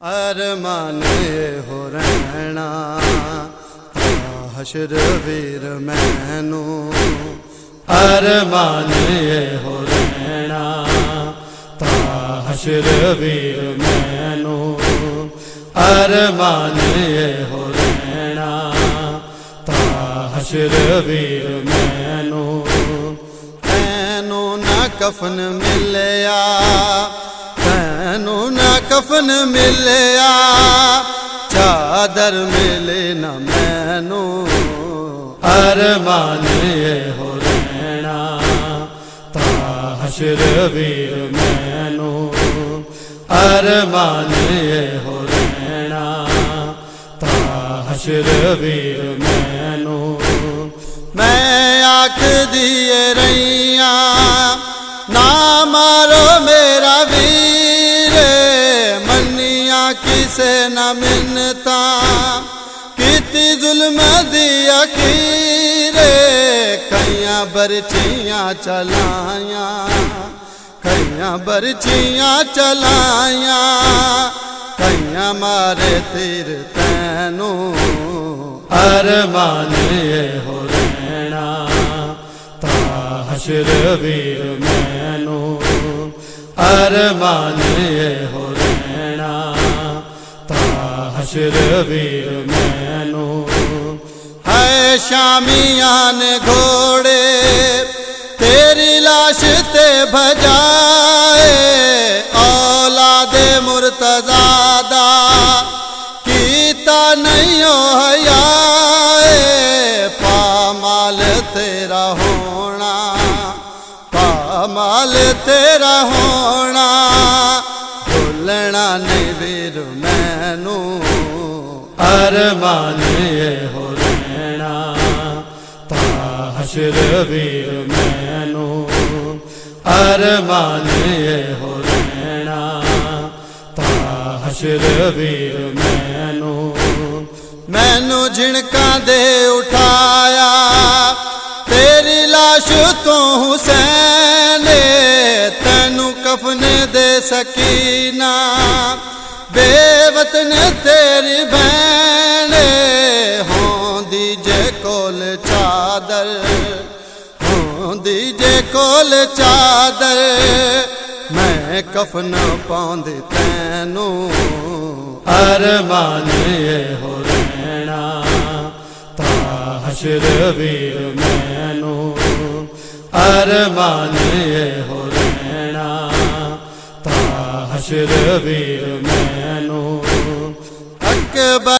अरमान ये हो रहना हशर वीर मैनू, अरमान ये हो रहना हशर वीर मैनू, अरमान ये हो रहना हशर वीर मैनू। मैनू ना कफन मिलया, मैनू ना कफन मिलया, चादर मिले न मैनू, अरमान ये हो रहना हशर वीर मैनू, अरमान ये हो रहना हशर वीर मैनू। मैं आख दिए रैया ना मारो मेरा वीर, मनिया किसे न मिन्नता किती जुल्म दी अखीरे, कईयां बरछियां चलाया, कईयां बरछियां चलाया, कईयां मारे तीर तैनू, अरमान ये हो रहना हशर वीर मैनू, अरमान ये हो रहना हशर वीर मैनू। है शामियान घोड़े तेरी लाश ते भजाए, औलादे मुर्तज़ादा कीता नहीं हो हयाए, पामाल तेरा होना, पामाल तेरा होना, भूलना नहीं वीर मैनू, अरमान ये हो रहना हशर वीर मैनू, अरमान ये हो रहना हशर वीर मैनू। मैनू झिणका दे उठाया तेरी लाश तो हुसैन, तैनू कफन दे सकीना बेवतन तेरी भैन, होंदी जे कोल चादर, होंदी जे कोल चादर, मैं कफन पाउंदी तैनू, अरमान ये हो रहना हशर वीर मैनू, अरमान ये हो रहना हशर वीर मैनू। अकबर